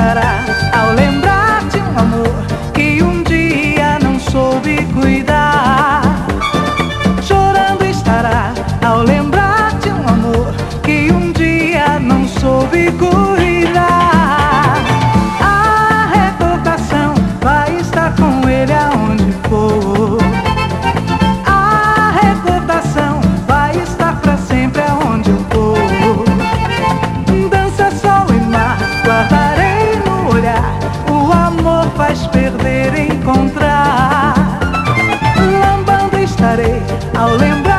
estará ao lembrar de um amor que um dia não soube cuidar. Chorando estará ao lembrar de um amor que um dia não soube cuidar. A recordação vai estar com ele aonde for. A recordação vai estar pra sempre aonde eu for. Dança, sol e mar, guardarei no olhar. O amor faz perder e encontrar. Lambando estarei ao lembrar